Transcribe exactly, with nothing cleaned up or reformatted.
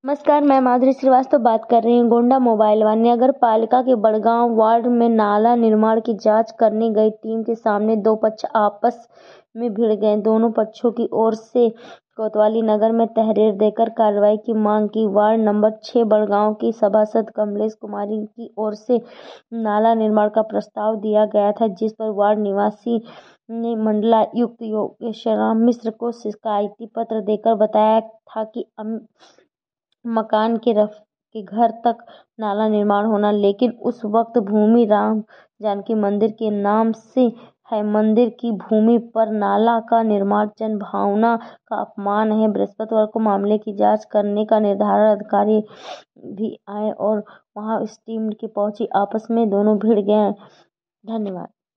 नमस्कार, मैं माधुरी श्रीवास्तव बात कर रही हूँ। गोंडा मोबाइल वन नगर पालिका के बड़गांव वार्ड में नाला निर्माण की जांच करने गई टीम के सामने दो पक्ष आपस में भिड़ गए। दोनों पक्षों की ओर से कोतवाली नगर में तहरीर देकर कार्रवाई की मांग की। वार्ड नंबर छह बड़गांव की सभासद कमलेश कुमारी की ओर से नाला निर्माण का प्रस्ताव दिया गया था, जिस पर वार्ड निवासी ने मंडलायुक्त योगेश्वरराम मिश्र को शिकायती पत्र देकर बताया था कि मकान के रफ के घर तक नाला निर्माण होना, लेकिन उस वक्त भूमि राम जानकी मंदिर के नाम से है। मंदिर की भूमि पर नाला का निर्माण जनभावना का अपमान है। बृहस्पतिवार को मामले की जांच करने का निर्धारण अधिकारी भी आए और वहां इस टीम की पहुंची। आपस में दोनों भिड़ गए। धन्यवाद।